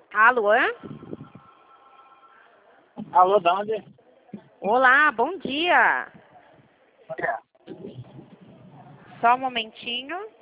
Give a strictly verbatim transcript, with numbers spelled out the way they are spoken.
Alô? Alô, de onde? Olá, bom dia. É. Só um momentinho.